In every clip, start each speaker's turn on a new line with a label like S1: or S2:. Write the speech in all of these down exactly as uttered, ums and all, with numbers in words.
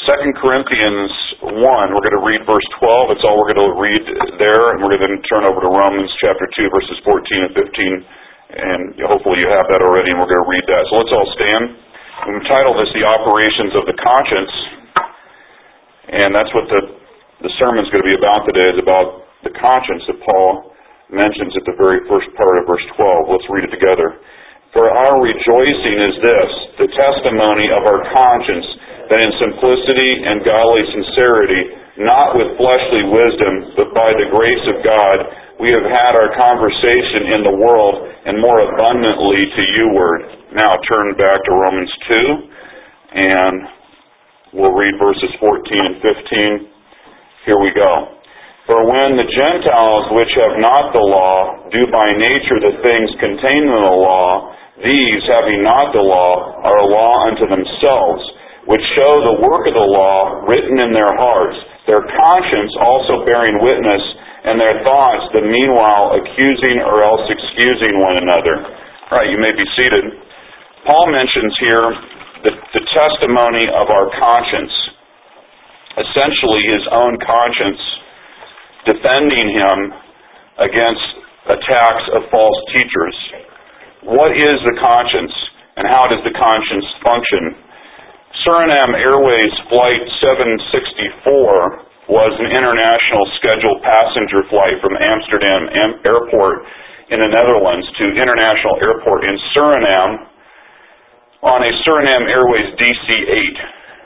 S1: Second Corinthians one, we're going to read verse twelve. It's all we're going to read there, and we're going to then turn over to Romans chapter two, verses fourteen and fifteen, and hopefully you have that already, and we're going to read that. So let's all stand. We've entitled this, The Operations of the Conscience, and that's what the, the sermon's going to be about today, is about the conscience that Paul mentions at the very first part of verse twelve. Let's read it together. For our rejoicing is this, the testimony of our conscience, that in simplicity and godly sincerity, not with fleshly wisdom, but by the grace of God, we have had our conversation in the world, and more abundantly to you-ward. Now turn back to Romans two, and we'll read verses fourteen and fifteen. Here we go. For when the Gentiles which have not the law do by nature the things contained in the law, these, having not the law, are a law unto themselves, which show the work of the law written in their hearts, their conscience also bearing witness, and their thoughts the meanwhile accusing or else excusing one another. All right, you may be seated. Paul mentions here the, the testimony of our conscience, essentially his own conscience, defending him against attacks of false teachers. What is the conscience, and how does the conscience function? Suriname Airways Flight seven sixty-four was an international scheduled passenger flight from Amsterdam Airport in the Netherlands to International Airport in Suriname on a Suriname Airways D C eight.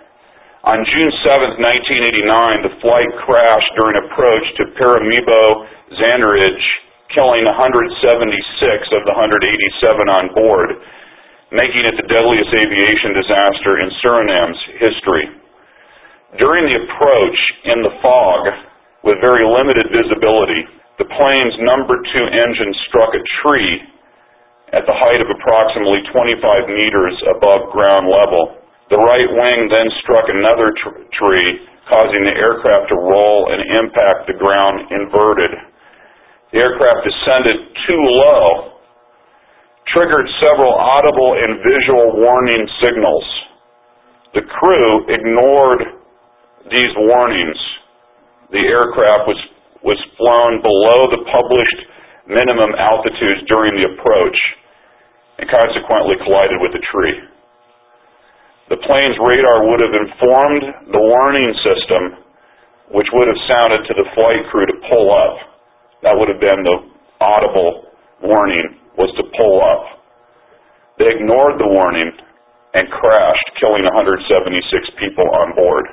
S1: On June seventh, nineteen eighty-nine, the flight crashed during approach to Paramaribo Zanderij, killing one hundred seventy-six of the one hundred eighty-seven on board, making it the deadliest aviation disaster in Suriname's history. During the approach in the fog, with very limited visibility, the plane's number two engine struck a tree at the height of approximately twenty-five meters above ground level. The right wing then struck another tr- tree, causing the aircraft to roll and impact the ground inverted. The aircraft descended too low, triggered several audible and visual warning signals. The crew ignored these warnings. The aircraft was, was flown below the published minimum altitudes during the approach and consequently collided with the tree. The plane's radar would have informed the warning system, which would have sounded to the flight crew to pull up. That would have been the audible warning, was to pull up. They ignored the warning and crashed, killing one hundred seventy-six people on board.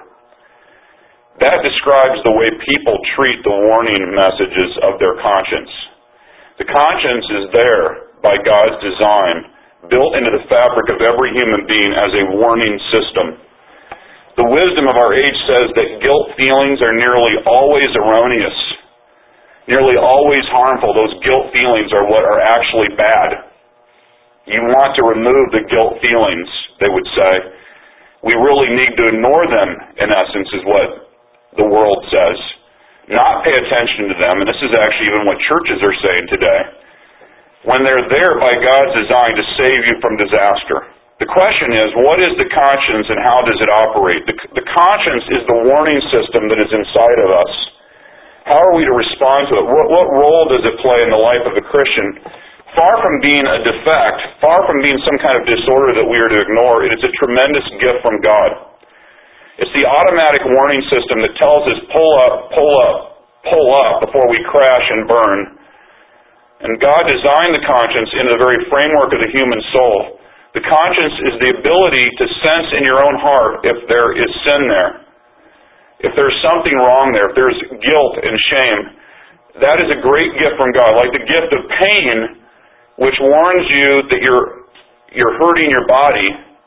S1: That describes the way people treat the warning messages of their conscience. The conscience is there by God's design, built into the fabric of every human being as a warning system. The wisdom of our age says that guilt feelings are nearly always erroneous, nearly always harmful. Those guilt feelings are what are actually bad. You want to remove the guilt feelings, they would say. We really need to ignore them, in essence, is what the world says. Not pay attention to them, and this is actually even what churches are saying today, when they're there by God's design to save you from disaster. The question is, what is the conscience and how does it operate? The, the conscience is the warning system that is inside of us. How are we to respond to it? What, what role does it play in the life of a Christian? Far from being a defect, far from being some kind of disorder that we are to ignore, it is a tremendous gift from God. It's the automatic warning system that tells us, pull up, pull up, pull up before we crash and burn. And God designed the conscience into the very framework of the human soul. The conscience is the ability to sense in your own heart if there is sin there, if there's something wrong there, if there's guilt and shame. That is a great gift from God, like the gift of pain, which warns you that you're you're hurting your body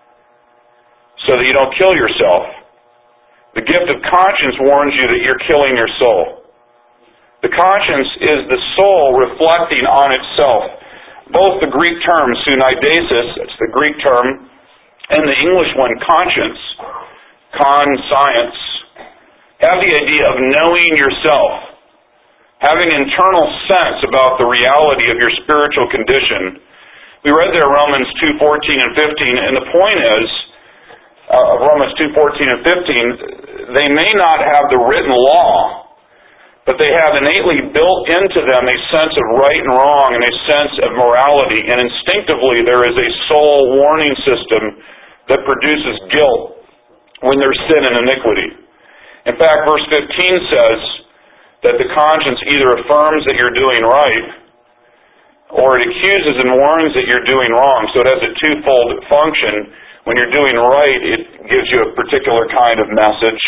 S1: so that you don't kill yourself. The gift of conscience warns you that you're killing your soul. The conscience is the soul reflecting on itself. Both the Greek term, sunaidesis, that's the Greek term, and the English one, conscience, conscience, have the idea of knowing yourself, having internal sense about the reality of your spiritual condition. We read there Romans two fourteen and fifteen, and the point is, uh, of Romans two fourteen and fifteen, they may not have the written law, but they have innately built into them a sense of right and wrong and a sense of morality, and instinctively there is a soul warning system that produces guilt when there's sin and iniquity. In fact, verse fifteen says that the conscience either affirms that you're doing right, or it accuses and warns that you're doing wrong. So it has a twofold function. When you're doing right, it gives you a particular kind of message,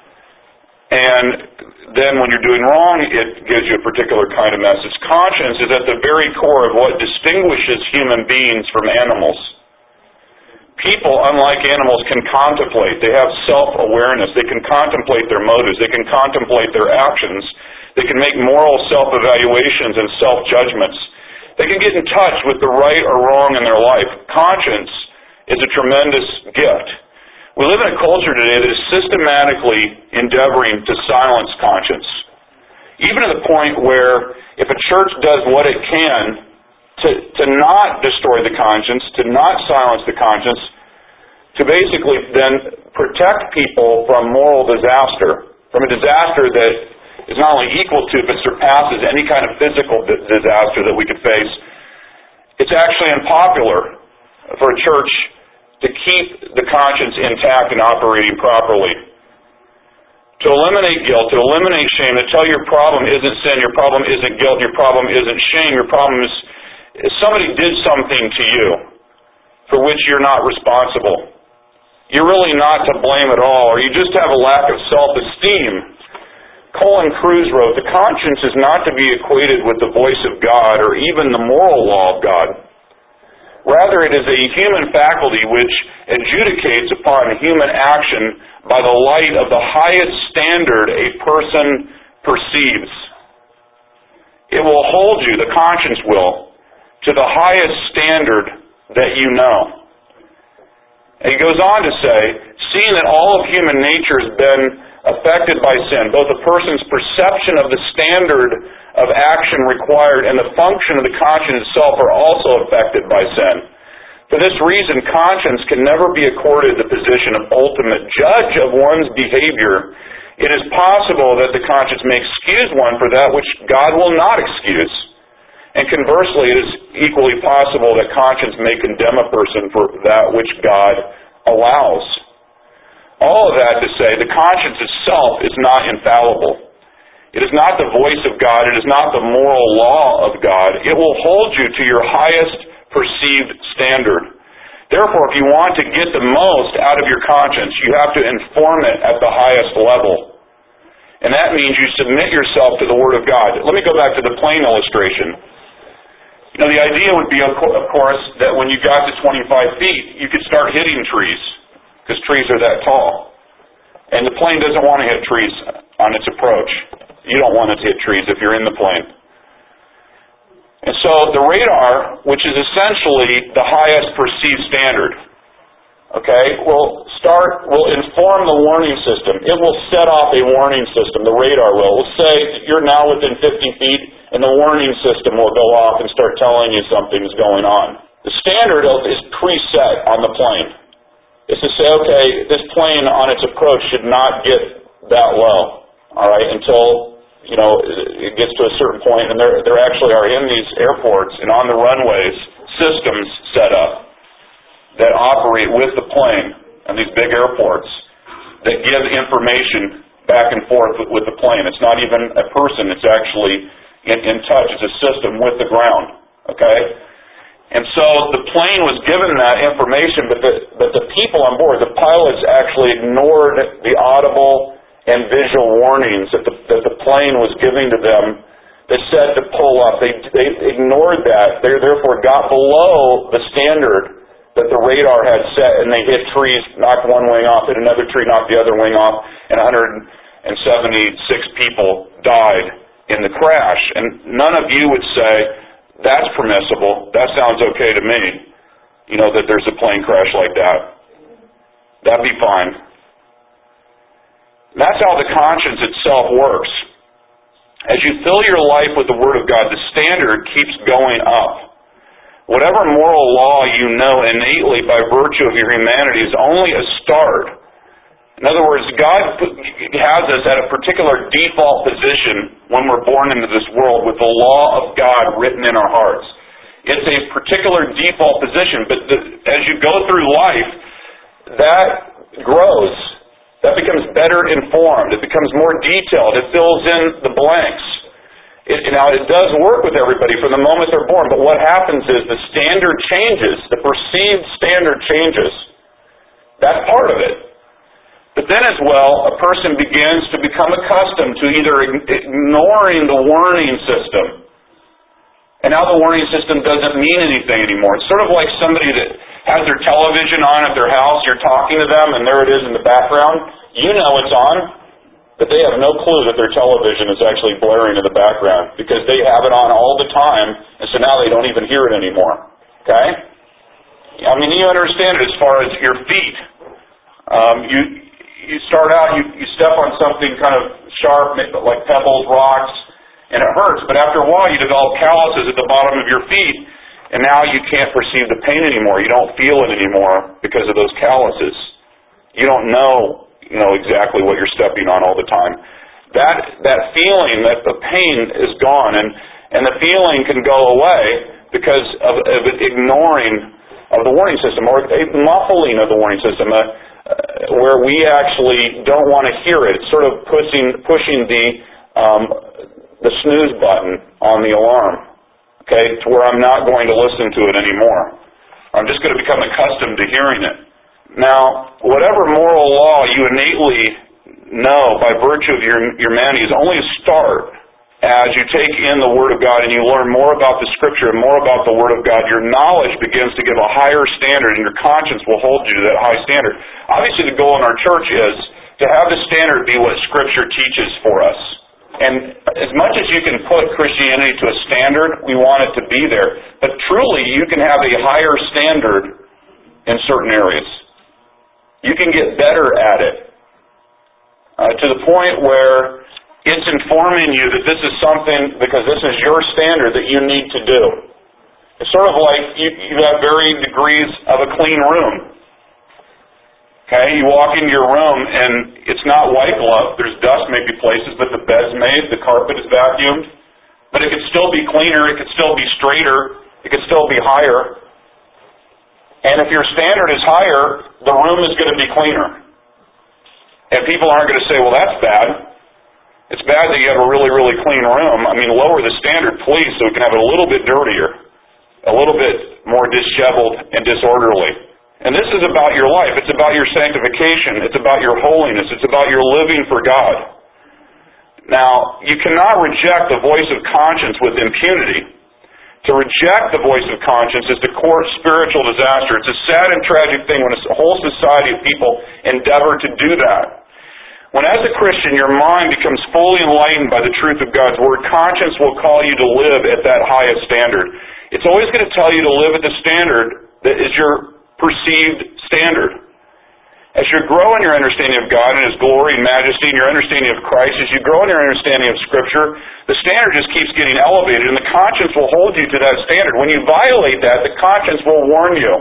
S1: and then when you're doing wrong, it gives you a particular kind of message. Conscience is at the very core of what distinguishes human beings from animals. People, unlike animals, can contemplate. They have self-awareness. They can contemplate their motives. They can contemplate their actions. They can make moral self-evaluations and self-judgments. They can get in touch with the right or wrong in their life. Conscience is a tremendous gift. We live in a culture today that is systematically endeavoring to silence conscience, even to the point where if a church does what it can to, to not destroy the conscience, to not silence the conscience, to basically then protect people from moral disaster, from a disaster that is not only equal to but surpasses any kind of physical disaster that we could face, it's actually unpopular for a church to keep the conscience intact and operating properly. To eliminate guilt, to eliminate shame, to tell your problem isn't sin, your problem isn't guilt, your problem isn't shame, your problem is, is somebody did something to you for which you're not responsible. You're really not to blame at all, or you just have a lack of self-esteem. Colin Kruse wrote, "The conscience is not to be equated with the voice of God or even the moral law of God. Rather, it is a human faculty which adjudicates upon human action by the light of the highest standard a person perceives. It will hold you, the conscience will, to the highest standard that you know." And he goes on to say, "Seeing that all of human nature has been affected by sin, both a person's perception of the standard of action required and the function of the conscience itself are also affected by sin. For this reason, conscience can never be accorded the position of ultimate judge of one's behavior. It is possible that the conscience may excuse one for that which God will not excuse. And conversely, it is equally possible that conscience may condemn a person for that which God allows." All of that to say, the conscience itself is not infallible. It is not the voice of God. It is not the moral law of God. It will hold you to your highest perceived standard. Therefore, if you want to get the most out of your conscience, you have to inform it at the highest level. And that means you submit yourself to the Word of God. Let me go back to the plane illustration. You know, the idea would be, of course, that when you got to twenty-five feet, you could start hitting trees, because trees are that tall. And the plane doesn't want to hit trees on its approach. You don't want it to hit trees if you're in the plane. And so the radar, which is essentially the highest perceived standard, okay, will start, will inform the warning system. It will set off a warning system, the radar will. It will say you're now within fifty feet, and the warning system will go off and start telling you something's going on. The standard is preset on the plane. It's to say, okay, this plane on its approach should not get that low, all right, until, you know, it gets to a certain point, and there there actually are in these airports and on the runways systems set up that operate with the plane and these big airports that give information back and forth with, with the plane. It's not even a person, it's actually in, in touch. It's a system with the ground, okay? And so the plane was given that information, but the, but the people on board, the pilots actually ignored the audible and visual warnings that the, that the plane was giving to them that said to pull up. They, they ignored that. They therefore got below the standard that the radar had set, and they hit trees, knocked one wing off, hit another tree, knocked the other wing off, and one hundred seventy-six people died in the crash. And none of you would say, that's permissible, that sounds okay to me, you know, that there's a plane crash like that. That'd be fine. That's how the conscience itself works. As you fill your life with the Word of God, the standard keeps going up. whatever moral law you know innately by virtue of your humanity is only a start. In other words, God has us at a particular default position when we're born into this world with the law of God written in our hearts. It's a particular default position, but the, as you go through life, that grows. That becomes better informed. It becomes more detailed. It fills in the blanks. It, now, it does work with everybody from the moment they're born, but what happens is the standard changes. The perceived standard changes. That's part of it. But then as well, a person begins to become accustomed to either ignoring the warning system. And now the warning system doesn't mean anything anymore. It's sort of like somebody that has their television on at their house, you're talking to them, and there it is in the background. You know it's on, but they have no clue that their television is actually blaring in the background because they have it on all the time, and so now they don't even hear it anymore. Okay? I mean, you understand it as far as your feet. Um, you you start out, you, you step on something kind of sharp, like pebbles, rocks, and it hurts, but after a while you develop calluses at the bottom of your feet, and now you can't perceive the pain anymore. You don't feel it anymore because of those calluses. You don't know, you know, exactly what you're stepping on all the time. That that feeling, that the pain is gone, and, and the feeling can go away because of, of ignoring of the warning system, or a muffling of the warning system, uh, uh, where we actually don't want to hear it. It's sort of pushing pushing the um, the snooze button on the alarm, okay, to where I'm not going to listen to it anymore. I'm just going to become accustomed to hearing it. Now, whatever moral law you innately know by virtue of your humanity is only a start. As you take in the Word of God and you learn more about the Scripture and more about the Word of God, your knowledge begins to give a higher standard, and your conscience will hold you to that high standard. Obviously, the goal in our church is to have the standard be what Scripture teaches for us. And as much as you can put Christianity to a standard, we want it to be there. But truly, you can have a higher standard in certain areas. You can get better at it uh, to the point where it's informing you that this is something, because this is your standard, that you need to do. It's sort of like you, you have varying degrees of a clean room. Okay, you walk into your room and it's not white glove. There's dust maybe places, but the bed's made, the carpet is vacuumed. But it could still be cleaner, it could still be straighter, it could still be higher. And if your standard is higher, the room is going to be cleaner. And people aren't going to say, well, that's bad. It's bad that you have a really, really clean room. I mean, lower the standard, please, so we can have it a little bit dirtier, a little bit more disheveled and disorderly. And this is about your life. It's about your sanctification. It's about your holiness. It's about your living for God. Now, you cannot reject the voice of conscience with impunity. To reject the voice of conscience is to court spiritual disaster. It's a sad and tragic thing when a whole society of people endeavor to do that. When as a Christian your mind becomes fully enlightened by the truth of God's Word, conscience will call you to live at that highest standard. It's always going to tell you to live at the standard that is your perceived standard. As you grow in your understanding of God and His glory and majesty and your understanding of Christ, as you grow in your understanding of Scripture, the standard just keeps getting elevated, and the conscience will hold you to that standard. When you violate that, the conscience will warn you.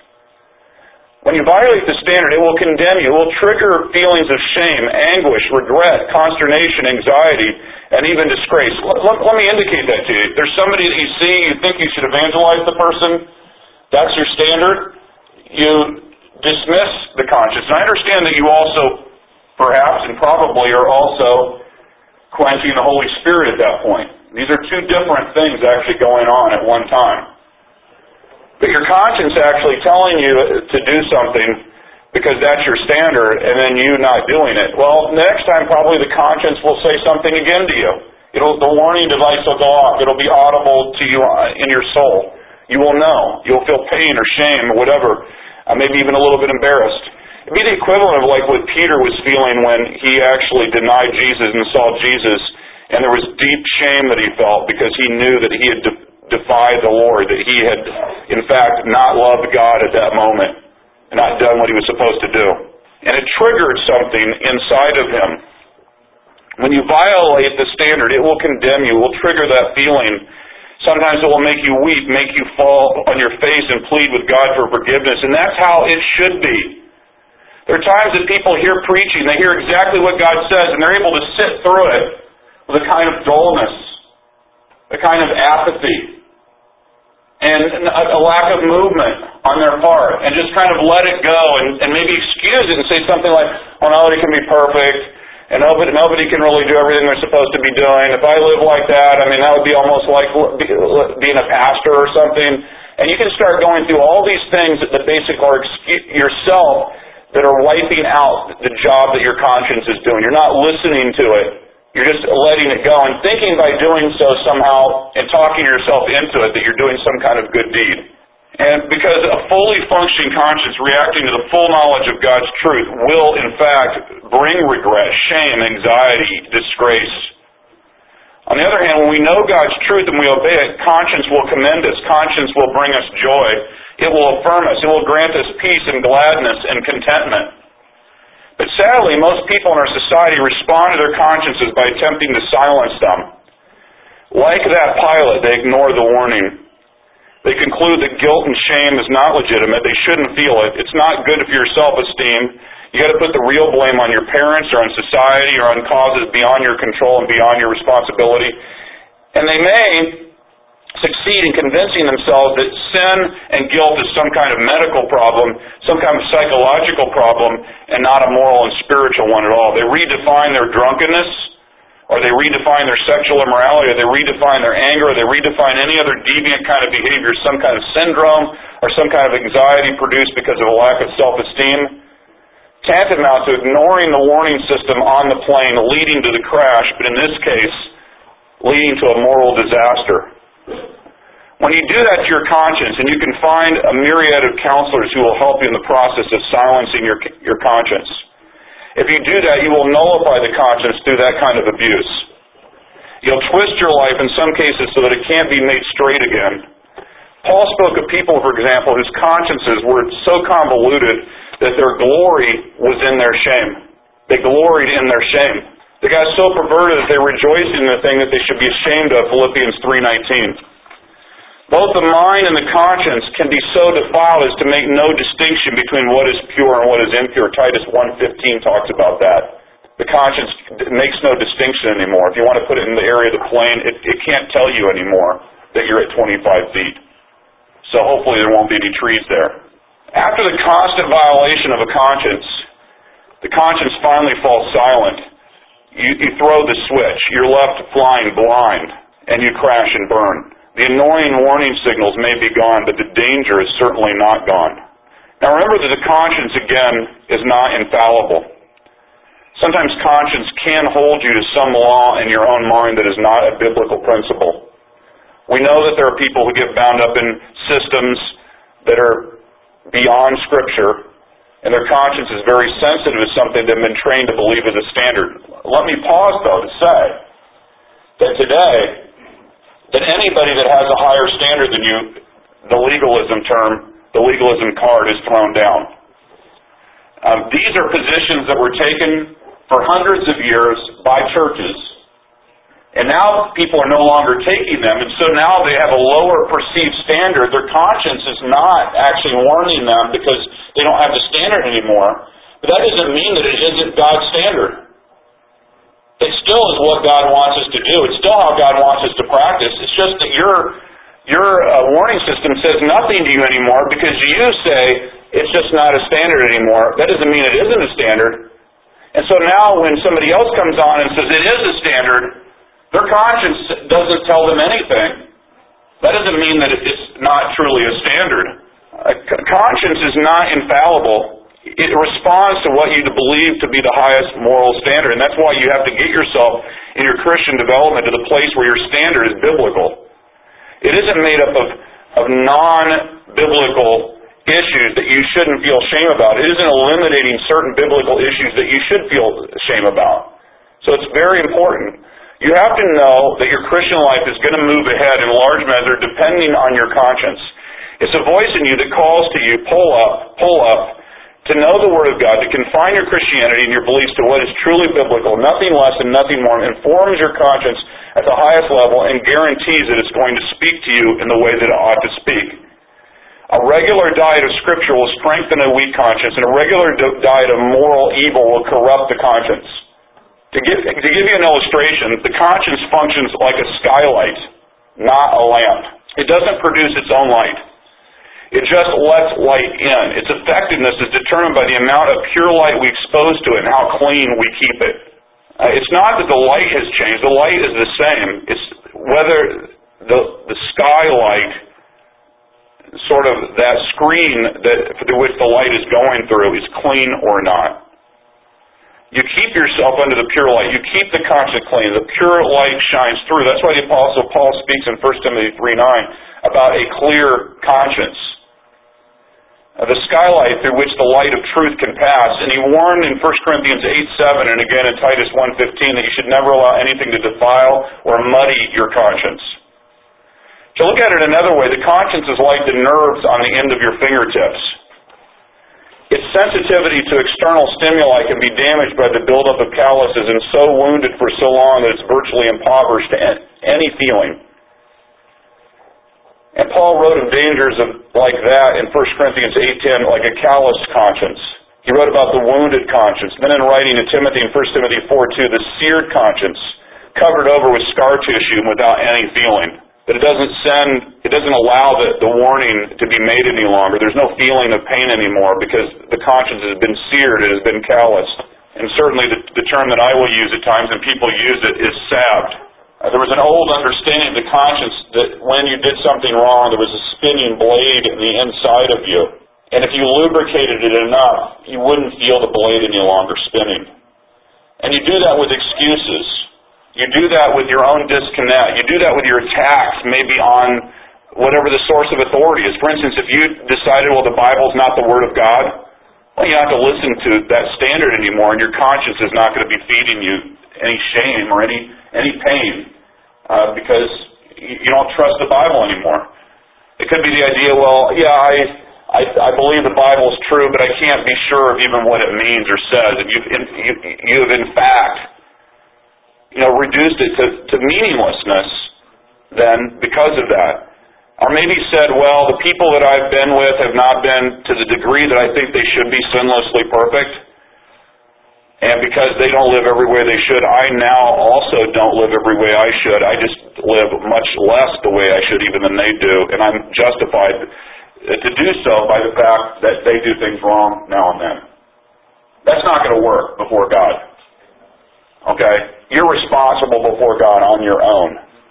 S1: When you violate the standard, it will condemn you. It will trigger feelings of shame, anguish, regret, consternation, anxiety, and even disgrace. Let, let, let me indicate that to you. There's somebody that you see, you think you should evangelize the person. That's your standard. You dismiss the conscience. And I understand that you also, perhaps and probably, are also quenching the Holy Spirit at that point. These are two different things actually going on at one time. But your conscience actually telling you to do something because that's your standard, and then you not doing it. Well, next time probably the conscience will say something again to you. It'll, the warning device will go off. It'll be audible to you in your soul. You will know. You'll feel pain or shame or whatever, uh, maybe even a little bit embarrassed. It'd be the equivalent of like what Peter was feeling when he actually denied Jesus and saw Jesus, and there was deep shame that he felt because he knew that he had de- defied the Lord, that he had, in fact, not loved God at that moment and not done what he was supposed to do. And it triggered something inside of him. When you violate the standard, it will condemn you. It will trigger that feeling. Sometimes it will make you weep, make you fall on your face and plead with God for forgiveness. And that's how it should be. There are times that people hear preaching, they hear exactly what God says, and they're able to sit through it with a kind of dullness, a kind of apathy, and a lack of movement on their part, and just kind of let it go, and, and maybe excuse it and say something like, "Oh, nobody can be perfect, and nobody, nobody can really do everything they're supposed to be doing. If I live like that, I mean, that would be almost like being a pastor or something." And you can start going through all these things that the basic are excuse yourself that are wiping out the job that your conscience is doing. You're not listening to it. You're just letting it go and thinking by doing so somehow and talking yourself into it that you're doing some kind of good deed. And because a fully functioning conscience reacting to the full knowledge of God's truth will, in fact, bring regret, shame, anxiety, disgrace. On the other hand, when we know God's truth and we obey it, conscience will commend us. Conscience will bring us joy. It will affirm us. It will grant us peace and gladness and contentment. But sadly, most people in our society respond to their consciences by attempting to silence them. Like that pilot, they ignore the warning. They conclude that guilt and shame is not legitimate. They shouldn't feel it. It's not good for your self-esteem. You got to put the real blame on your parents or on society or on causes beyond your control and beyond your responsibility. And they may succeed in convincing themselves that sin and guilt is some kind of medical problem, some kind of psychological problem, and not a moral and spiritual one at all. They redefine their drunkenness, or they redefine their sexual immorality, or they redefine their anger, or they redefine any other deviant kind of behavior, some kind of syndrome, or some kind of anxiety produced because of a lack of self-esteem. Tantamount to ignoring the warning system on the plane, leading to the crash, but in this case, leading to a moral disaster. When you do that to your conscience, and you can find a myriad of counselors who will help you in the process of silencing your, your conscience. If you do that, you will nullify the conscience through that kind of abuse. You'll twist your life in some cases so that it can't be made straight again. Paul spoke of people, for example, whose consciences were so convoluted that their glory was in their shame. They gloried in their shame. They got so perverted that they rejoiced in the thing that they should be ashamed of, Philippians three nineteen. Both the mind and the conscience can be so defiled as to make no distinction between what is pure and what is impure. Titus one fifteen talks about that. The conscience makes no distinction anymore. If you want to put it in the area of the plane, it, it can't tell you anymore that you're at twenty-five feet. So hopefully there won't be any trees there. After the constant violation of a conscience, the conscience finally falls silent. You, you throw the switch. You're left flying blind, and you crash and burn. The annoying warning signals may be gone, but the danger is certainly not gone. Now remember that the conscience, again, is not infallible. Sometimes conscience can hold you to some law in your own mind that is not a biblical principle. We know that there are people who get bound up in systems that are beyond Scripture, and their conscience is very sensitive to something they've been trained to believe is a standard. Let me pause, though, to say that today, that anybody that has a higher standard than you, the legalism term, the legalism card is thrown down. Um, these are positions that were taken for hundreds of years by churches, and now people are no longer taking them, and so now they have a lower perceived standard. Their conscience is not actually warning them because they don't have the standard anymore, but that doesn't mean that it isn't God's standard. It still is what God wants us to do. It's still how God wants us to practice. It's just that your your uh, warning system says nothing to you anymore because you say it's just not a standard anymore. That doesn't mean it isn't a standard. And so now when somebody else comes on and says it is a standard, their conscience doesn't tell them anything. That doesn't mean that it's not truly a standard. A conscience is not infallible. It responds to what you believe to be the highest moral standard, and that's why you have to get yourself in your Christian development to the place where your standard is biblical. It isn't made up of, of non-biblical issues that you shouldn't feel shame about. It isn't eliminating certain biblical issues that you should feel shame about. So it's very important. You have to know that your Christian life is going to move ahead in large measure depending on your conscience. It's a voice in you that calls to you, pull up, pull up. to know the Word of God, to confine your Christianity and your beliefs to what is truly biblical, nothing less and nothing more, informs your conscience at the highest level and guarantees that it's going to speak to you in the way that it ought to speak. A regular diet of Scripture will strengthen a weak conscience, and a regular diet of moral evil will corrupt the conscience. To give, to give you an illustration, the conscience functions like a skylight, not a lamp. It doesn't produce its own light. It just lets light in. Its effectiveness is determined by the amount of pure light we expose to it and how clean we keep it. Uh, it's not that the light has changed. The light is the same. It's whether the, the skylight, sort of that screen that through which the light is going through, is clean or not. You keep yourself under the pure light. You keep the conscience clean. The pure light shines through. That's why the Apostle Paul speaks in First Timothy three nine about a clear conscience. Uh, the skylight through which the light of truth can pass. And he warned in First Corinthians eight seven and again in Titus one fifteen that you should never allow anything to defile or muddy your conscience. To look at it another way, the conscience is like the nerves on the end of your fingertips. Its sensitivity to external stimuli can be damaged by the buildup of calluses and so wounded for so long that it's virtually impoverished to any feeling. And Paul wrote of dangers of, like that in First Corinthians eight ten, like a calloused conscience. He wrote about the wounded conscience. Then in writing to Timothy in First Timothy four two, the seared conscience, covered over with scar tissue and without any feeling. That it doesn't send, it doesn't allow the, the warning to be made any longer. There's no feeling of pain anymore because the conscience has been seared, it has been calloused. And certainly the, the term that I will use at times, and people use it, is salved. Uh, there was an old understanding of the conscience that when you did something wrong, there was a spinning blade in the inside of you. And if you lubricated it enough, you wouldn't feel the blade any longer spinning. And you do that with excuses. You do that with your own disconnect. You do that with your attacks maybe on whatever the source of authority is. For instance, if you decided, well, the Bible's not the Word of God, well, you don't have to listen to that standard anymore, and your conscience is not going to be feeding you any shame or any any pain uh, because you don't trust the Bible anymore. It could be the idea, well, yeah, I, I I believe the Bible's true, but I can't be sure of even what it means or says. And you've in, you, you have in fact you know, reduced it to, to meaninglessness then because of that. Or maybe said, well, the people that I've been with have not been to the degree that I think they should be sinlessly perfect. And because they don't live every way they should, I now also don't live every way I should. I just live much less the way I should even than they do. And I'm justified to do so by the fact that they do things wrong now and then. That's not going to work before God. Okay? You're responsible before God on your own.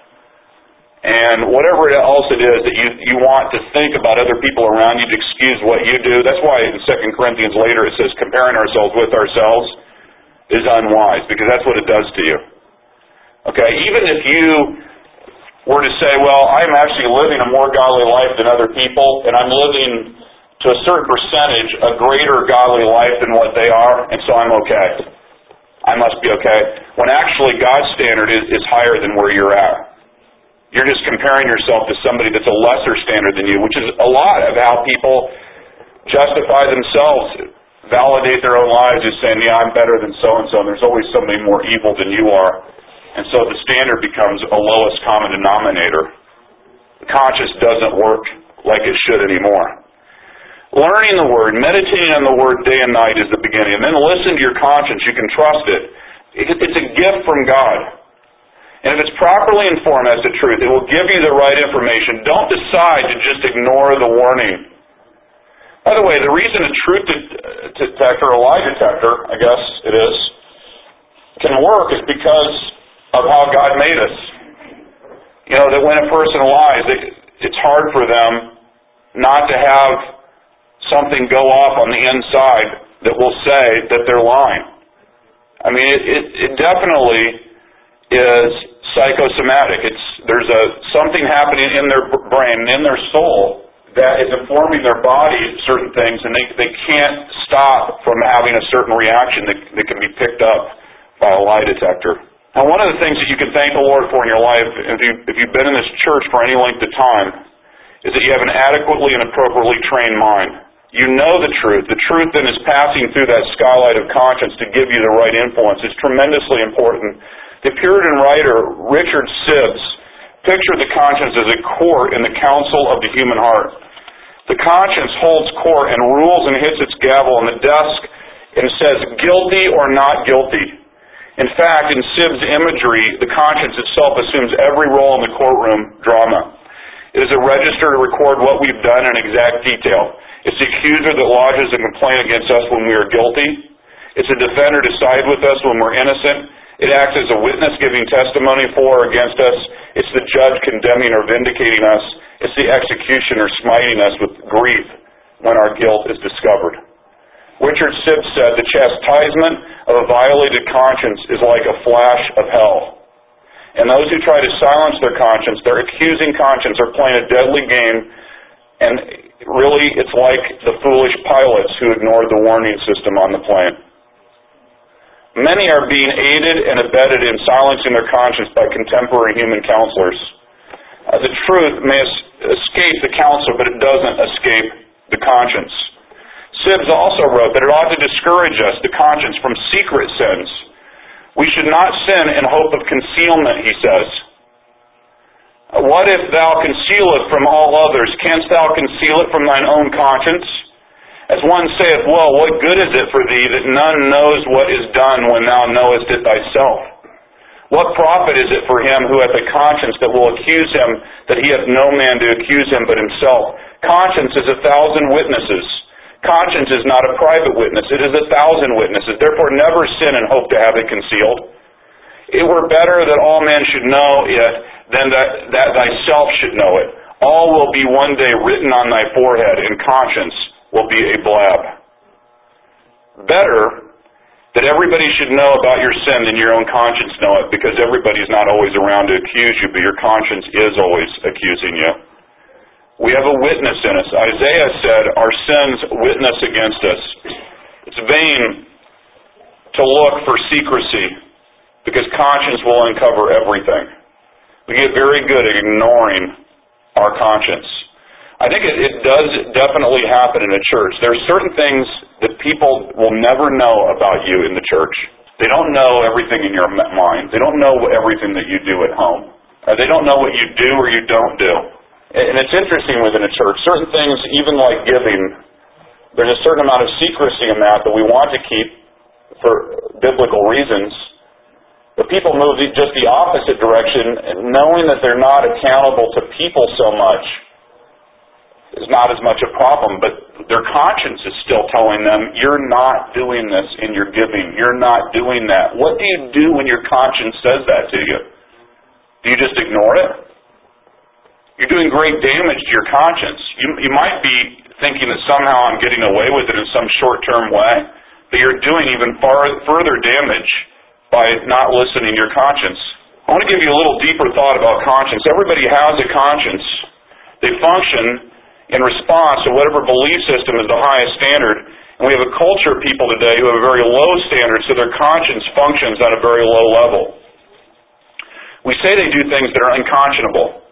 S1: And whatever else it is that you, you want to think about other people around you to excuse what you do, that's why in Second Corinthians later it says comparing ourselves with ourselves is unwise, because that's what it does to you. Okay? Even if you were to say, well, I'm actually living a more godly life than other people, and I'm living to a certain percentage a greater godly life than what they are, and so I'm okay. I must be okay. When actually God's standard is, is higher than where you're at. You're just comparing yourself to somebody that's a lesser standard than you, which is a lot of how people justify themselves, validate their own lives, just saying, yeah, I'm better than so-and-so, and there's always somebody more evil than you are. And so the standard becomes a lowest common denominator. The conscience doesn't work like it should anymore. Learning the Word, meditating on the Word day and night is the beginning. And then listen to your conscience. You can trust it. It's a gift from God. And if it's properly informed as to truth, it will give you the right information. Don't decide to just ignore the warning. By the way, the reason a truth detector, a lie detector, I guess it is, can work is because of how God made us. You know, that when a person lies, it's hard for them not to have something go off on the inside that will say that they're lying. I mean, it, it, it definitely is psychosomatic. It's there's a something happening in their brain, in their soul, that is informing their body certain things, and they they can't stop from having a certain reaction that, that can be picked up by a lie detector. Now, one of the things that you can thank the Lord for in your life, if, you, if you've been in this church for any length of time, is that you have an adequately and appropriately trained mind. You know the truth. The truth then is passing through that skylight of conscience to give you the right influence. It's tremendously important. The Puritan writer Richard Sibbes pictured the conscience as a court in the council of the human heart. The conscience holds court and rules and hits its gavel on the desk and says, guilty or not guilty. In fact, in Sibbes' imagery, the conscience itself assumes every role in the courtroom drama. It is a register to record what we've done in exact detail. It's the accuser that lodges a complaint against us when we are guilty. It's a defender to side with us when we're innocent. It acts as a witness giving testimony for or against us. It's the judge condemning or vindicating us. It's the executioner smiting us with grief when our guilt is discovered. Richard Sibbes said, the chastisement of a violated conscience is like a flash of hell. And those who try to silence their conscience, their accusing conscience, are playing a deadly game, and really it's like the foolish pilots who ignored the warning system on the plane. Many are being aided and abetted in silencing their conscience by contemporary human counselors. Uh, the truth may es- escape the counselor, but it doesn't escape the conscience. Sibbes also wrote that it ought to discourage us, the conscience, from secret sins. We should not sin in hope of concealment, he says. What if thou conceal it from all others? Canst thou conceal it from thine own conscience? As one saith, well, what good is it for thee that none knows what is done when thou knowest it thyself? What profit is it for him who hath a conscience that will accuse him, that he hath no man to accuse him but himself? Conscience is a thousand witnesses. Conscience is not a private witness. It is a thousand witnesses. Therefore, never sin and hope to have it concealed. It were better that all men should know it than that, that thyself should know it. All will be one day written on thy forehead, and conscience will be a blab. Better that everybody should know about your sin than your own conscience know it, because everybody's not always around to accuse you, but your conscience is always accusing you. We have a witness in us. Isaiah said, our sins witness against us. It's vain to look for secrecy, because conscience will uncover everything. We get very good at ignoring our conscience. I think it, it does definitely happen in a church. There are certain things that people will never know about you in the church. They don't know everything in your mind. They don't know everything that you do at home. Or they don't know what you do or you don't do. And it's interesting within a church. Certain things, even like giving, there's a certain amount of secrecy in that that we want to keep for biblical reasons. But people move just the opposite direction, knowing that they're not accountable to people so much is not as much a problem, but their conscience is still telling them, you're not doing this in your giving. You're not doing that. What do you do when your conscience says that to you? Do you just ignore it? You're doing great damage to your conscience. You, you might be thinking that somehow I'm getting away with it in some short-term way, but you're doing even far further damage by not listening to your conscience. I want to give you a little deeper thought about conscience. Everybody has a conscience. They function in response to whatever belief system is the highest standard. And we have a culture of people today who have a very low standard, so their conscience functions at a very low level. We say they do things that are unconscionable.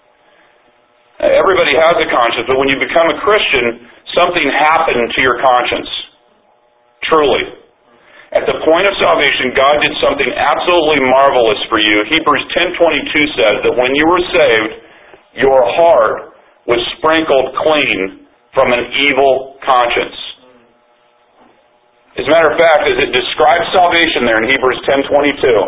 S1: Everybody has a conscience, but when you become a Christian, something happened to your conscience. Truly. At the point of salvation, God did something absolutely marvelous for you. Hebrews ten twenty-two says that when you were saved, your heart was sprinkled clean from an evil conscience. As a matter of fact, as it describes salvation there in Hebrews ten twenty-two,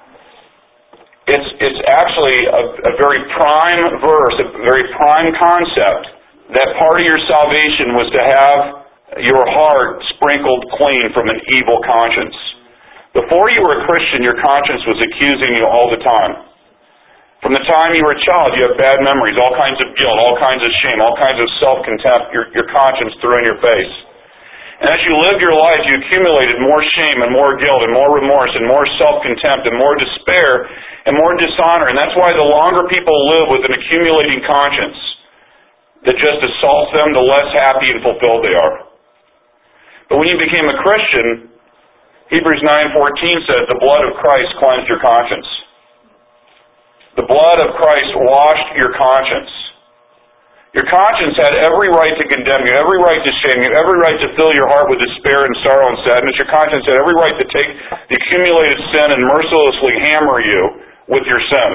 S1: it's it's actually a, a very prime verse, a very prime concept, that part of your salvation was to have your heart sprinkled clean from an evil conscience. Before you were a Christian, your conscience was accusing you all the time. From the time you were a child, you have bad memories, all kinds of guilt, all kinds of shame, all kinds of self-contempt your, your conscience threw in your face. And as you lived your life, you accumulated more shame and more guilt and more remorse and more self-contempt and more despair and more dishonor. And that's why the longer people live with an accumulating conscience that just assaults them, the less happy and fulfilled they are. But when you became a Christian, Hebrews nine fourteen says, the blood of Christ cleansed your conscience. The blood of Christ washed your conscience. Your conscience had every right to condemn you, every right to shame you, every right to fill your heart with despair and sorrow and sadness. Your conscience had every right to take the accumulated sin and mercilessly hammer you with your sin.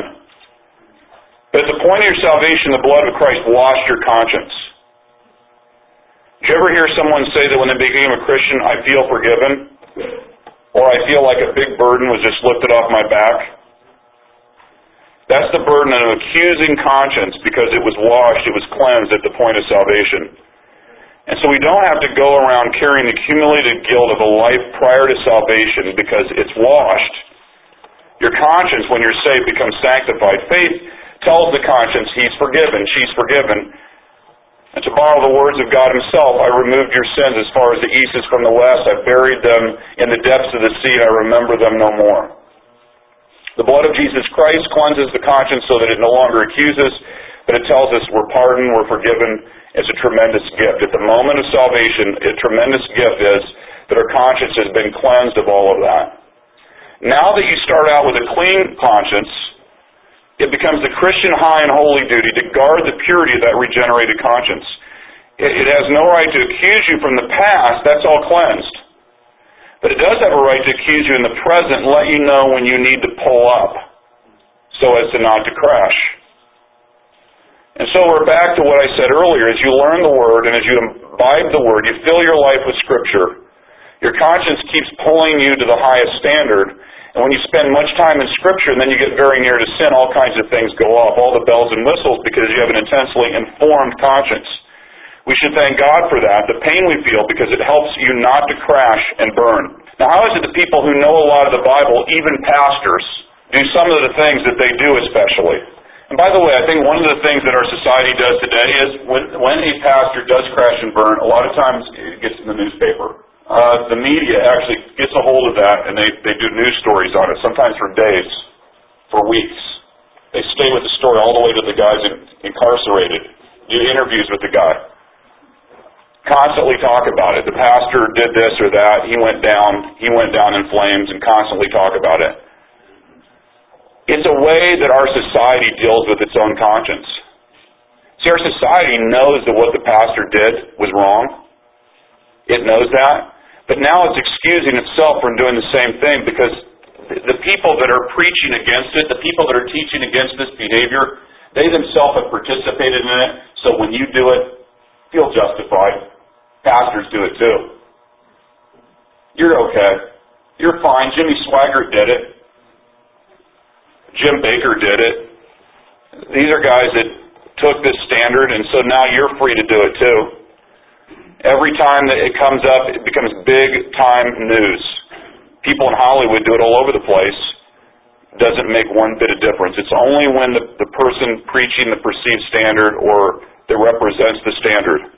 S1: But at the point of your salvation, the blood of Christ washed your conscience. Did you ever hear someone say that when they became a Christian, I feel forgiven? Or I feel like a big burden was just lifted off my back? That's the burden of an accusing conscience because it was washed, it was cleansed at the point of salvation. And so we don't have to go around carrying the accumulated guilt of a life prior to salvation because it's washed. Your conscience, when you're saved, becomes sanctified. Faith tells the conscience, he's forgiven, she's forgiven. And to borrow the words of God himself, I removed your sins as far as the east is from the west. I buried them in the depths of the sea, and I remember them no more. The blood of Jesus Christ cleanses the conscience so that it no longer accuses, but it tells us we're pardoned, we're forgiven. It's a tremendous gift. At the moment of salvation, a tremendous gift is that our conscience has been cleansed of all of that. Now that you start out with a clean conscience, it becomes the Christian high and holy duty to guard the purity of that regenerated conscience. It, it has no right to accuse you from the past. That's all cleansed. But it does have a right to accuse you in the present and let you know when you need to pull up so as to not to crash. And so we're back to what I said earlier. As you learn the Word and as you imbibe the Word, you fill your life with Scripture. Your conscience keeps pulling you to the highest standard. And when you spend much time in Scripture and then you get very near to sin, all kinds of things go off, all the bells and whistles, because you have an intensely informed conscience. We should thank God for that, the pain we feel, because it helps you not to crash and burn. Now, how is it that people who know a lot of the Bible, even pastors, do some of the things that they do especially? And by the way, I think one of the things that our society does today is when, when a pastor does crash and burn, a lot of times it gets in the newspaper. Uh, the media actually gets a hold of that, and they, they do news stories on it, sometimes for days, for weeks. They stay with the story all the way to the guy's in, incarcerated, do interviews with the guy. Constantly talk about it. The pastor did this or that. He went down. He went down in flames, and constantly talk about it. It's a way that our society deals with its own conscience. See, our society knows that what the pastor did was wrong. It knows that. But now it's excusing itself from doing the same thing because the people that are preaching against it, the people that are teaching against this behavior, they themselves have participated in it. So when you do it, feel justified. Pastors do it too. You're okay. You're fine. Jimmy Swaggart did it. Jim Baker did it. These are guys that took this standard, and so now you're free to do it too. Every time that it comes up, it becomes big-time news. People in Hollywood do it all over the place. It doesn't make one bit of difference. It's only when the, the person preaching the perceived standard or that represents the standard.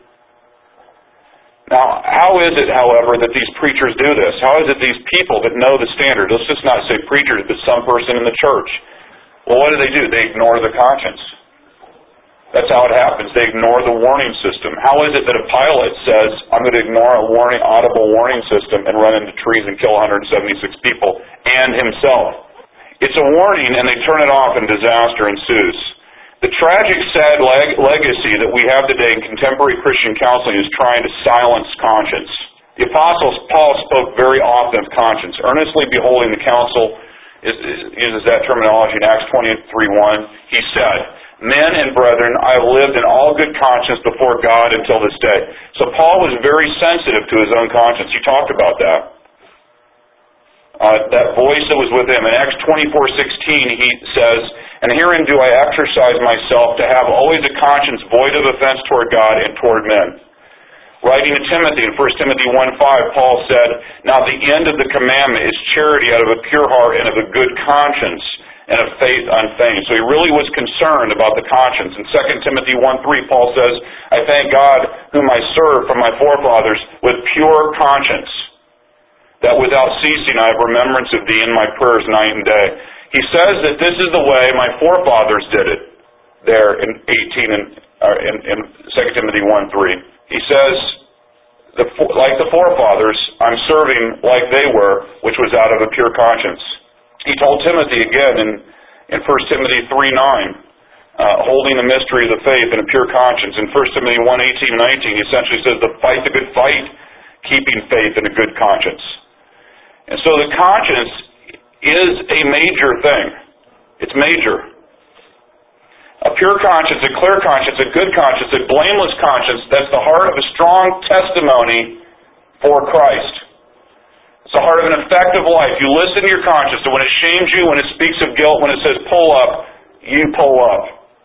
S1: Now, how is it, however, that these preachers do this? How is it these people that know the standard, let's just not say preachers, but some person in the church, well, what do they do? They ignore the conscience. That's how it happens. They ignore the warning system. How is it that a pilot says, I'm going to ignore a warning, audible warning system and run into trees and kill one hundred seventy-six people and himself? It's a warning, and they turn it off and disaster ensues. The tragic, sad leg- legacy that we have today in contemporary Christian counseling is trying to silence conscience. The Apostle Paul spoke very often of conscience, earnestly beholding the counsel, is, is, uses that terminology in Acts twenty-three one. He said, Men and brethren, I have lived in all good conscience before God until this day. So Paul was very sensitive to his own conscience. He talked about that. Uh, that voice that was with him. In Acts twenty-four sixteen, he says, And herein do I exercise myself to have always a conscience void of offense toward God and toward men. Writing to Timothy in First Timothy one five, Paul said, Now the end of the commandment is charity out of a pure heart and of a good conscience and of faith unfeigned. So he really was concerned about the conscience. In Second Timothy one three, Paul says, I thank God whom I serve from my forefathers with pure conscience, that without ceasing I have remembrance of thee in my prayers night and day. He says that this is the way my forefathers did it, there in eighteen and uh, in, in Second Timothy one three. He says, the, like the forefathers, I'm serving like they were, which was out of a pure conscience. He told Timothy again in, in First Timothy three nine, uh, holding the mystery of the faith and a pure conscience. In First Timothy one, eighteen and nineteen, he essentially says, to fight the good fight, keeping faith and a good conscience. And so the conscience is a major thing. It's major. A pure conscience, a clear conscience, a good conscience, a blameless conscience, that's the heart of a strong testimony for Christ. It's the heart of an effective life. You listen to your conscience, and when it shames you, when it speaks of guilt, when it says pull up, you pull up.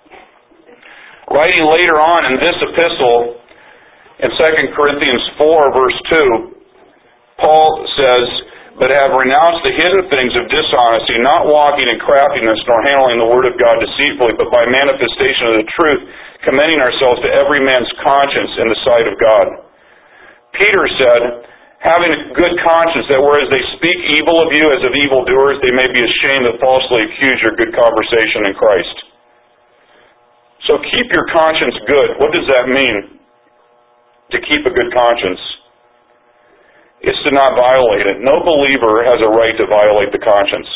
S1: Writing later on in this epistle, in Second Corinthians four, verse two, Paul says, but have renounced the hidden things of dishonesty, not walking in craftiness, nor handling the word of God deceitfully, but by manifestation of the truth, commending ourselves to every man's conscience in the sight of God. Peter said, having a good conscience, that whereas they speak evil of you as of evildoers, they may be ashamed that falsely accuse your good conversation in Christ. So keep your conscience good. What does that mean, to keep a good conscience? It's to not violate it. No believer has a right to violate the conscience.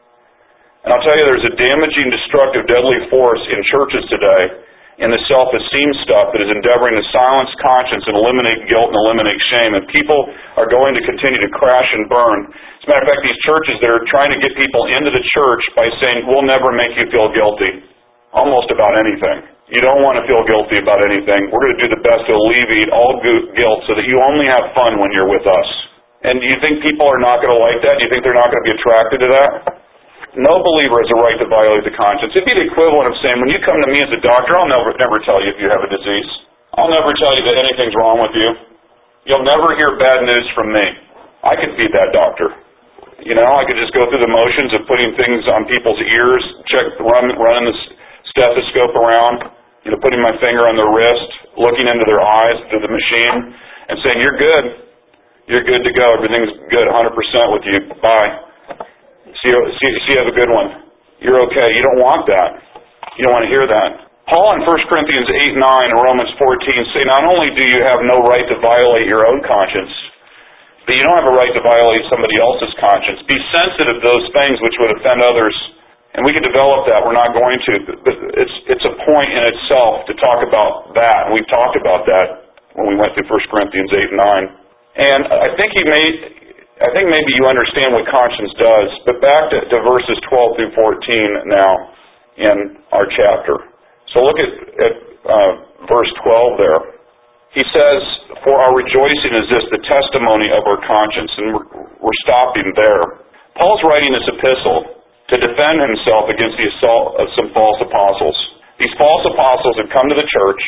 S1: And I'll tell you, there's a damaging, destructive, deadly force in churches today in the self-esteem stuff that is endeavoring to silence conscience and eliminate guilt and eliminate shame. And people are going to continue to crash and burn. As a matter of fact, these churches that are trying to get people into the church by saying, we'll never make you feel guilty. Almost about anything. You don't want to feel guilty about anything. We're going to do the best to alleviate all guilt so that you only have fun when you're with us. And do you think people are not going to like that? Do you think they're not going to be attracted to that? No believer has a right to violate the conscience. It'd be the equivalent of saying, when you come to me as a doctor, I'll never, never tell you if you have a disease. I'll never tell you that anything's wrong with you. You'll never hear bad news from me. I could be that doctor. You know, I could just go through the motions of putting things on people's ears, check, run, running the stethoscope around, you know, putting my finger on their wrist, looking into their eyes through the machine, and saying, you're good. You're good to go. Everything's good, one hundred percent with you. Bye. See you, see, see you have a good one. You're okay. You don't want that. You don't want to hear that. Paul in First Corinthians eight, nine and Romans fourteen say, not only do you have no right to violate your own conscience, but you don't have a right to violate somebody else's conscience. Be sensitive to those things which would offend others. And we can develop that. We're not going to. But it's it's a point in itself to talk about that. And we've talked about that when we went through First Corinthians eight and nine. And I think you may, I think maybe you understand what conscience does. But back to, to verses twelve through fourteen now in our chapter. So look at, at uh, verse twelve there. He says, for our rejoicing is this, the testimony of our conscience. And we're, we're stopping there. Paul's writing this epistle to defend himself against the assault of some false apostles. These false apostles had come to the church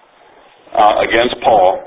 S1: uh, against Paul.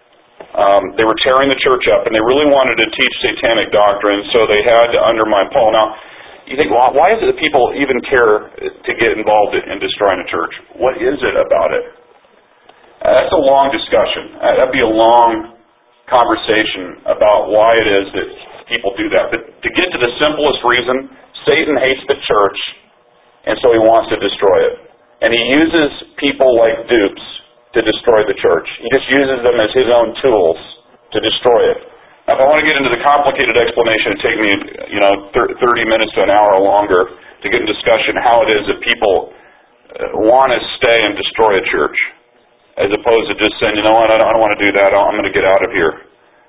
S1: Um, they were tearing the church up, and they really wanted to teach satanic doctrine, so they had to undermine Paul. Now, you think, well, why is it that people even care to get involved in destroying a church? What is it about it? Uh, that's a long discussion. Uh, that'd be a long conversation about why it is that people do that. But to get to the simplest reason, Satan hates the church, and so he wants to destroy it. And he uses people like dupes to destroy the church. He just uses them as his own tools to destroy it. Now, if I want to get into the complicated explanation, it'd take me, you know, thirty minutes to an hour longer to get in discussion how it is that people want to stay and destroy a church, as opposed to just saying, you know what, I don't want to do that, I'm going to get out of here.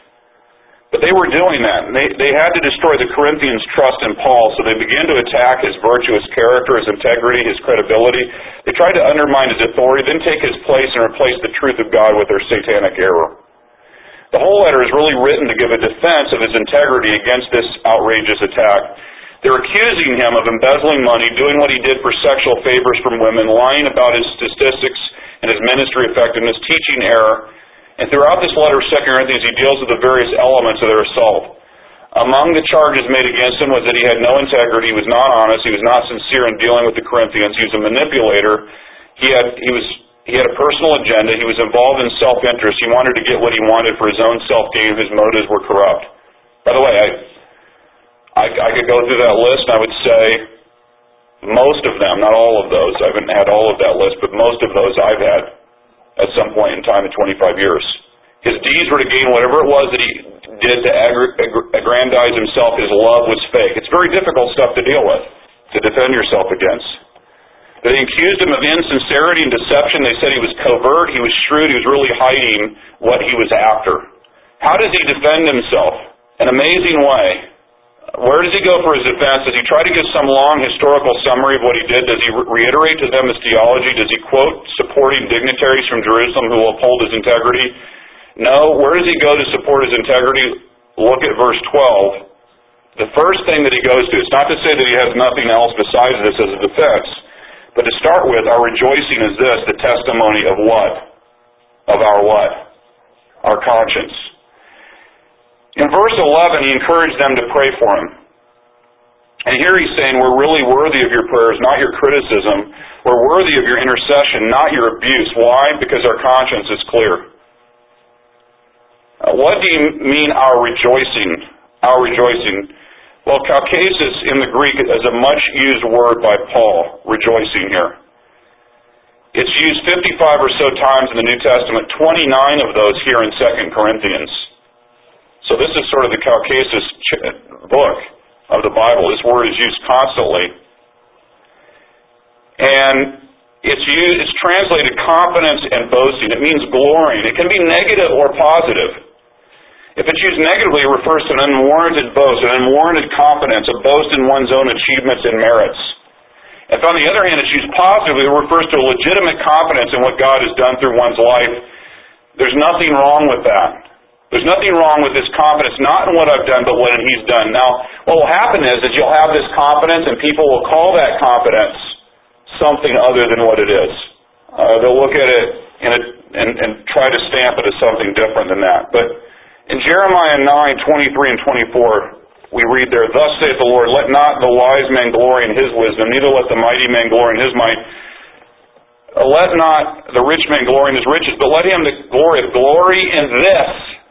S1: But they were doing that. They, they had to destroy the Corinthians' trust in Paul, so they began to attack his virtuous character, his integrity, his credibility. They tried to undermine his authority, then take his place and replace the truth of God with their satanic error. The whole letter is really written to give a defense of his integrity against this outrageous attack. They're accusing him of embezzling money, doing what he did for sexual favors from women, lying about his statistics and his ministry effectiveness, teaching error. And throughout this letter of Second Corinthians, he deals with the various elements of their assault. Among the charges made against him was that he had no integrity, he was not honest, he was not sincere in dealing with the Corinthians, he was a manipulator, he had he was he had a personal agenda, he was involved in self-interest, he wanted to get what he wanted for his own self-gain, his motives were corrupt. By the way, I, I, I could go through that list, and I would say most of them, not all of those, I haven't had all of that list, but most of those I've had at some point in time in twenty-five years. His deeds were to gain whatever it was that he did to aggrandize himself. His love was fake. It's very difficult stuff to deal with, to defend yourself against. They accused him of insincerity and deception. They said he was covert, he was shrewd, he was really hiding what he was after. How does he defend himself? An amazing way. Where does he go for his defense? Does he try to give some long historical summary of what he did? Does he reiterate to them his theology? Does he quote supporting dignitaries from Jerusalem who will uphold his integrity? No. Where does he go to support his integrity? Look at verse twelve. The first thing that he goes to, it's not to say that he has nothing else besides this as a defense. But to start with, our rejoicing is this, the testimony of what? Of our what? Our conscience. In verse eleven, he encouraged them to pray for him. And here he's saying, we're really worthy of your prayers, not your criticism. We're worthy of your intercession, not your abuse. Why? Because our conscience is clear. Uh, what do you mean, our rejoicing? Our rejoicing. Well, kaukasis in the Greek is a much-used word by Paul, rejoicing here. It's used fifty-five or so times in the New Testament, twenty-nine of those here in Second Corinthians. So this is sort of the kaukasis book of the Bible. This word is used constantly. And it's used, it's translated confidence and boasting. It means glorying. It can be negative or positive. If it's used negatively, it refers to an unwarranted boast, an unwarranted confidence, a boast in one's own achievements and merits. If on the other hand it's used positively, it refers to a legitimate confidence in what God has done through one's life. There's nothing wrong with that. There's nothing wrong with this confidence, not in what I've done, but what He's done. Now, what will happen is that you'll have this confidence, and people will call that confidence something other than what it is. Uh, they'll look at it in a, and, and try to stamp it as something different than that. But in Jeremiah nine, twenty-three and twenty-four, we read there, "Thus saith the Lord, let not the wise man glory in his wisdom, neither let the mighty man glory in his might. Let not the rich man glory in his riches, but let him that glorieth glory in this,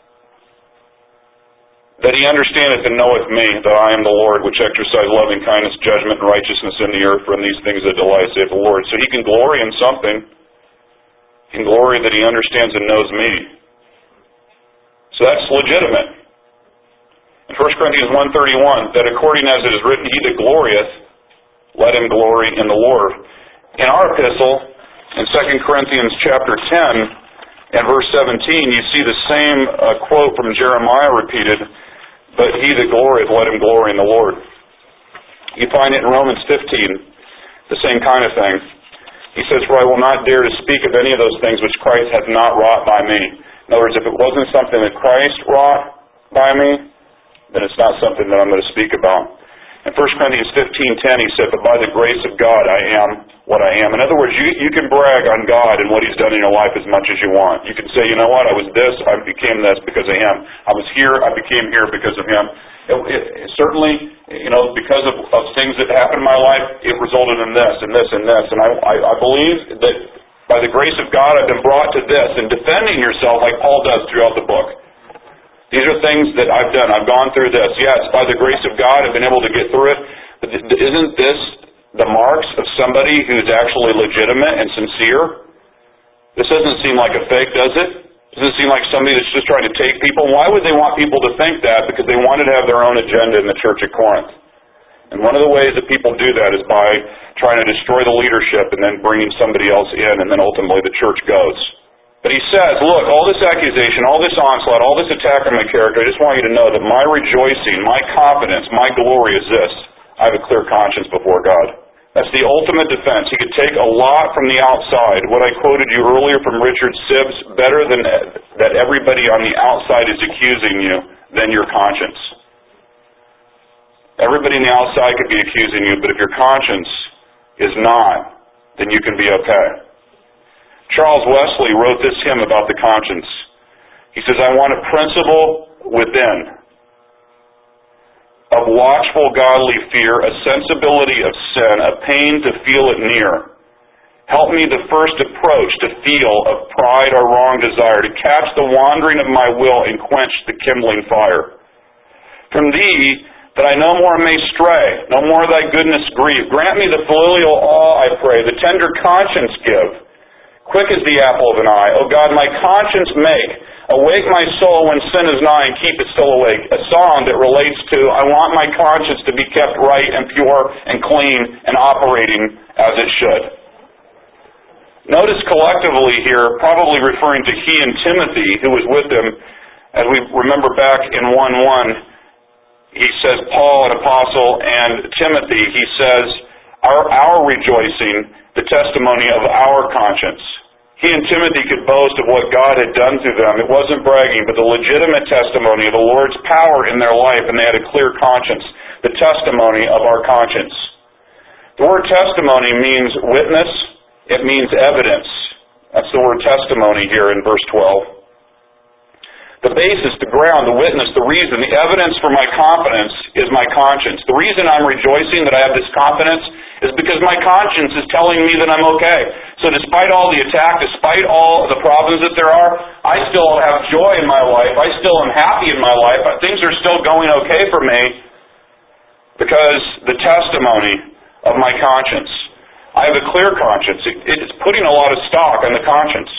S1: that he understandeth and knoweth me, that I am the Lord, which exercise loving kindness, judgment, and righteousness in the earth, for in these things that delight, saith the Lord." So he can glory in something. He can glory that he understands and knows me. So that's legitimate. In First Corinthians one thirty-one, that according as it is written, he that glorieth, let him glory in the Lord. In our epistle, in Second Corinthians chapter ten and verse seventeen, you see the same uh, quote from Jeremiah repeated, but he that glorieth, let him glory in the Lord. You find it in Romans fifteen, the same kind of thing. He says, "For I will not dare to speak of any of those things which Christ hath not wrought by me." In other words, if it wasn't something that Christ wrought by me, then it's not something that I'm going to speak about. In First Corinthians fifteen ten, he said, "But by the grace of God I am what I am." In other words, you, you can brag on God and what He's done in your life as much as you want. You can say, you know what, I was this, I became this because of Him. I was here, I became here because of Him. It, it, it certainly, you know, because of, of things that happened in my life, it resulted in this and this and this. And I, I, I believe that by the grace of God I've been brought to this. And defending yourself like Paul does throughout the book. These are things that I've done. I've gone through this. Yes, by the grace of God I've been able to get through it. But isn't this the marks of somebody who's actually legitimate and sincere? This doesn't seem like a fake, does it? Doesn't it seem like somebody that's just trying to take people? Why would they want people to think that? Because they wanted to have their own agenda in the church at Corinth. And one of the ways that people do that is by trying to destroy the leadership and then bringing somebody else in, and then ultimately the church goes. But he says, look, all this accusation, all this onslaught, all this attack on my character, I just want you to know that my rejoicing, my confidence, my glory is this. I have a clear conscience before God. That's the ultimate defense. He could take a lot from the outside. What I quoted you earlier from Richard Sibbes, better than that everybody on the outside is accusing you than your conscience. Everybody on the outside could be accusing you, but if your conscience is not, then you can be okay. Charles Wesley wrote this hymn about the conscience. He says, "I want a principle within, of watchful godly fear, a sensibility of sin, a pain to feel it near. Help me the first approach to feel of pride or wrong desire, to catch the wandering of my will and quench the kindling fire. From Thee, that I no more may stray, no more Thy goodness grieve. Grant me the filial awe, I pray, the tender conscience give. Quick as the apple of an eye. O God, my conscience make. Awake my soul when sin is nigh, and keep it still awake." A song that relates to, I want my conscience to be kept right and pure and clean and operating as it should. Notice collectively here, probably referring to he and Timothy, who was with him. As we remember back in one one, he says Paul, an apostle, and Timothy, he says, our, our rejoicing, the testimony of our conscience. He and Timothy could boast of what God had done through them. It wasn't bragging, but the legitimate testimony of the Lord's power in their life, and they had a clear conscience. The testimony of our conscience. The word testimony means witness. It means evidence. That's the word testimony here in verse twelve. The basis, the ground, the witness, the reason, the evidence for my confidence is my conscience. The reason I'm rejoicing that I have this confidence is because my conscience is telling me that I'm okay. So despite all the attack, despite all the problems that there are, I still have joy in my life. I still am happy in my life. Things are still going okay for me because the testimony of my conscience. I have a clear conscience. It, it's putting a lot of stock on the conscience.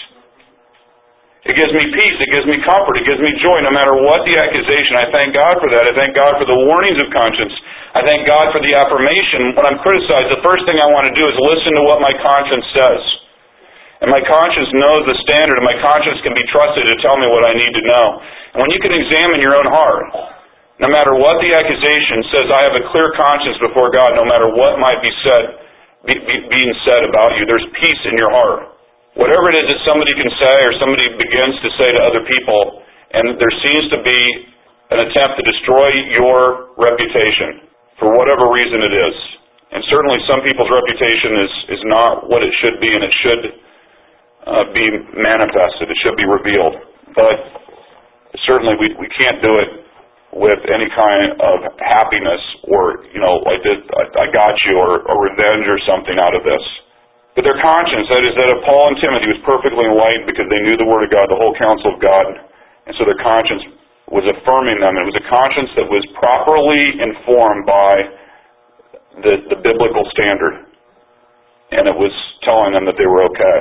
S1: It gives me peace. It gives me comfort. It gives me joy no matter what the accusation. I thank God for that. I thank God for the warnings of conscience. I thank God for the affirmation. When I'm criticized, the first thing I want to do is listen to what my conscience says. And my conscience knows the standard, and my conscience can be trusted to tell me what I need to know. And when you can examine your own heart, no matter what the accusation says, I have a clear conscience before God, no matter what might be said, be, be, being said about you. There's peace in your heart. Whatever it is that somebody can say or somebody begins to say to other people, and there seems to be an attempt to destroy your reputation for whatever reason it is. And certainly some people's reputation is, is not what it should be, and it should uh, be manifested. It should be revealed. But certainly we, we can't do it with any kind of happiness or, you know, I did, I, I got you, or, or revenge or something out of this. But their conscience, that is that of Paul and Timothy, was perfectly enlightened because they knew the Word of God, the whole counsel of God. And so their conscience was affirming them. It was a conscience that was properly informed by the, the biblical standard. And it was telling them that they were okay.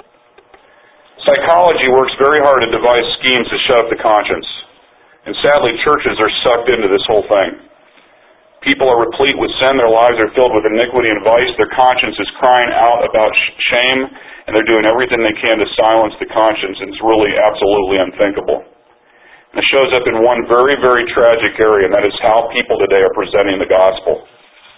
S1: Psychology works very hard to devise schemes to shut up the conscience. And sadly, churches are sucked into this whole thing. People are replete with sin. Their lives are filled with iniquity and vice. Their conscience is crying out about shame, and they're doing everything they can to silence the conscience, and it's really absolutely unthinkable. And it shows up in one very, very tragic area, and that is how people today are presenting the gospel.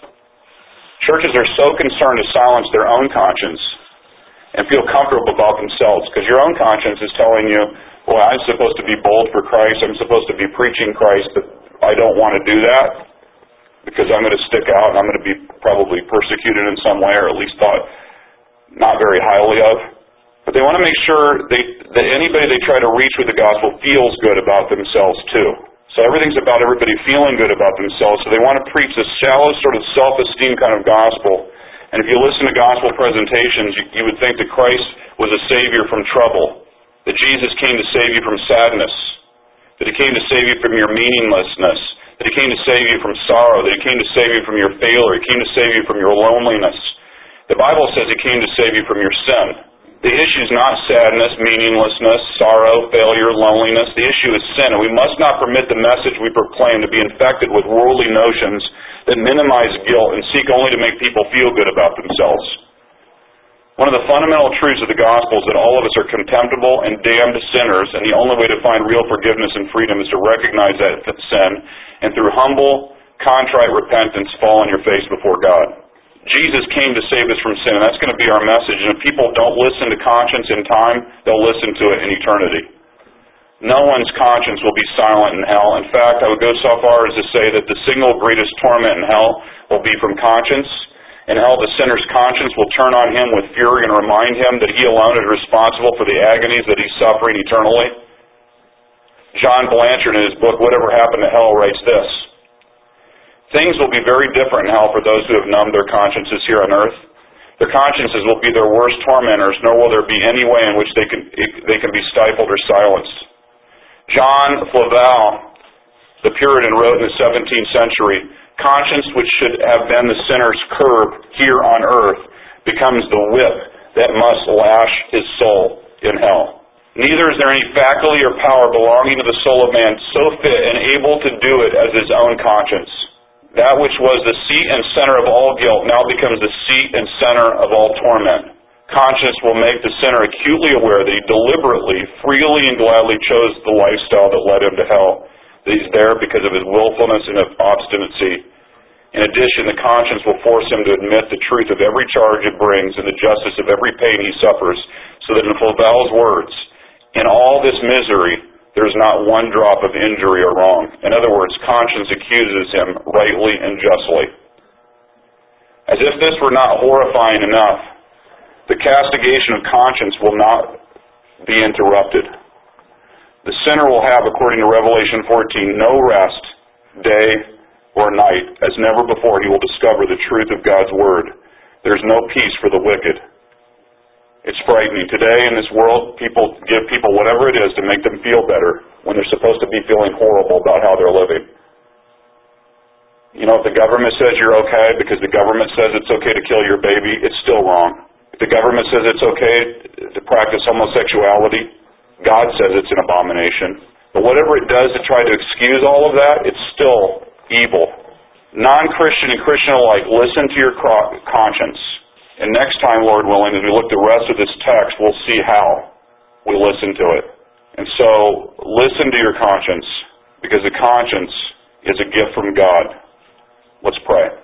S1: Churches are so concerned to silence their own conscience and feel comfortable about themselves, because your own conscience is telling you, well, I'm supposed to be bold for Christ, I'm supposed to be preaching Christ, but I don't want to do that, because I'm going to stick out and I'm going to be probably persecuted in some way, or at least thought not very highly of. But they want to make sure they, that anybody they try to reach with the gospel feels good about themselves too. So everything's about everybody feeling good about themselves, so they want to preach this shallow sort of self-esteem kind of gospel. And if you listen to gospel presentations, you, you would think that Christ was a savior from trouble, that Jesus came to save you from sadness, that He came to save you from your meaninglessness, that He came to save you from sorrow, that He came to save you from your failure, He came to save you from your loneliness. The Bible says He came to save you from your sin. The issue is not sadness, meaninglessness, sorrow, failure, loneliness. The issue is sin, and we must not permit the message we proclaim to be infected with worldly notions that minimize guilt and seek only to make people feel good about themselves. One of the fundamental truths of the gospel is that all of us are contemptible and damned sinners, and the only way to find real forgiveness and freedom is to recognize that sin, and through humble, contrite repentance, fall on your face before God. Jesus came to save us from sin, and that's going to be our message. And if people don't listen to conscience in time, they'll listen to it in eternity. No one's conscience will be silent in hell. In fact, I would go so far as to say that the single greatest torment in hell will be from conscience. In hell, the sinner's conscience will turn on him with fury and remind him that he alone is responsible for the agonies that he's suffering eternally. John Blanchard, in his book, Whatever Happened to Hell, writes this: things will be very different in hell for those who have numbed their consciences here on earth. Their consciences will be their worst tormentors, nor will there be any way in which they can they can be stifled or silenced. John Flavel, the Puritan, wrote in the seventeenth century, conscience, which should have been the sinner's curb here on earth, becomes the whip that must lash his soul in hell. Neither is there any faculty or power belonging to the soul of man so fit and able to do it as his own conscience. That which was the seat and center of all guilt now becomes the seat and center of all torment. Conscience will make the sinner acutely aware that he deliberately, freely, and gladly chose the lifestyle that led him to hell, that he's there because of his willfulness and obstinacy. In addition, the conscience will force him to admit the truth of every charge it brings and the justice of every pain he suffers, so that in Flavel's words, in all this misery, there is not one drop of injury or wrong. In other words, conscience accuses him rightly and justly. As if this were not horrifying enough, the castigation of conscience will not be interrupted. The sinner will have, according to Revelation fourteen, no rest, day or night, as never before he will discover the truth of God's Word. There is no peace for the wicked. It's frightening. Today in this world, people give people whatever it is to make them feel better when they're supposed to be feeling horrible about how they're living. You know, if the government says you're okay because the government says it's okay to kill your baby, it's still wrong. If the government says it's okay to practice homosexuality, God says it's an abomination. But whatever it does to try to excuse all of that, it's still evil. Non-Christian and Christian alike, listen to your conscience. And next time, Lord willing, as we look at the rest of this text, we'll see how we listen to it. And so, listen to your conscience, because the conscience is a gift from God. Let's pray.